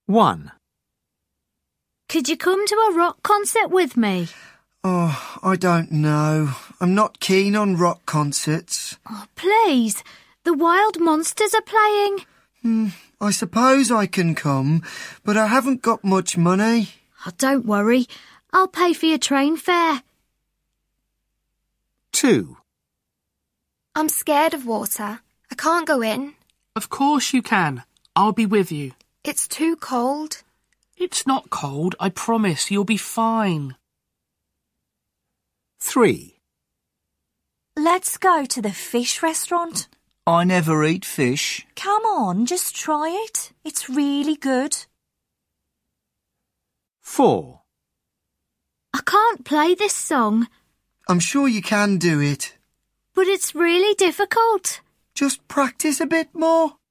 1. Could you come to a rock concert with me? Oh, I don't know. I'm not keen on rock concerts. Oh, please. The Wild Monsters are playing. I suppose I can come, but I haven't got much money. Oh, don't worry. I'll pay for your train fare. 2. I'm scared of water. I can't go in. Of course you can. I'll be with you. It's too cold. It's not cold, I promise. You'll be fine. 3. Let's go to the fish restaurant. I never eat fish. Come on, just try it. It's really good. 4. I can't play this song, I'm sure you can do it. but it's really difficult. Just practice a bit more.